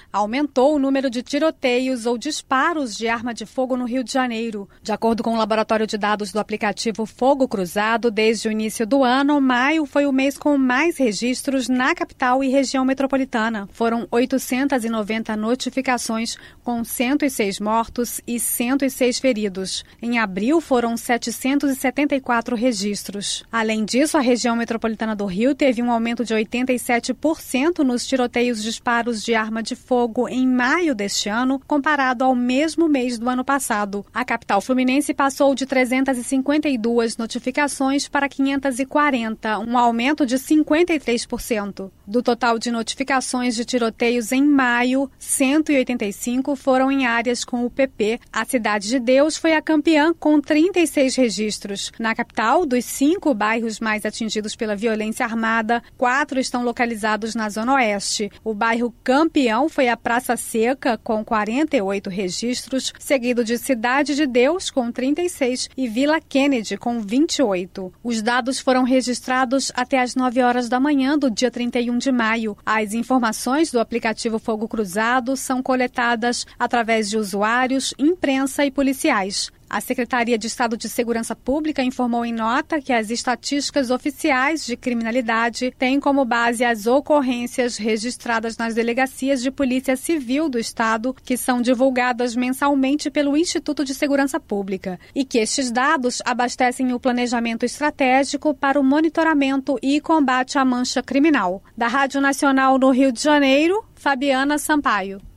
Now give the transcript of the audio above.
aumentou o número de tiroteios ou disparos de arma de fogo no Rio de Janeiro. De acordo com o laboratório de dados do aplicativo Fogo Cruzado, desde o início do ano, maio foi o mês com mais registros na capital e região metropolitana. Foram 890 notificações, com 106 mortos e 106 feridos. Em abril, foram 774 registros. Além disso, a região metropolitana do Rio teve um aumento de 87% nos tiroteios e disparos de arma de fogo em maio deste ano, comparado ao mesmo mês do ano passado. A capital fluminense passou de 352 notificações para 540, um aumento de 53%. Do total de notificações de tiroteios em maio, 185 foram em áreas com o PP. A Cidade de Deus foi a campeã com 36 registros. Na capital, dos 5 bairros mais atingidos pela violência armada, 4 estão localizados na Zona Oeste. O bairro campeão foi a Praça Seca, com 48 registros, seguido de Cidade de Deus, com 36, e Vila Kennedy, com 28. Os dados foram registrados até às 9 horas da manhã do dia 31 de maio. As informações do aplicativo Fogo Cruzado são coletadas através de usuários, imprensa e policiais. A Secretaria de Estado de Segurança Pública informou em nota que as estatísticas oficiais de criminalidade têm como base as ocorrências registradas nas delegacias de Polícia Civil do Estado, que são divulgadas mensalmente pelo Instituto de Segurança Pública, e que estes dados abastecem o planejamento estratégico para o monitoramento e combate à mancha criminal. Da Rádio Nacional no Rio de Janeiro, Fabiana Sampaio.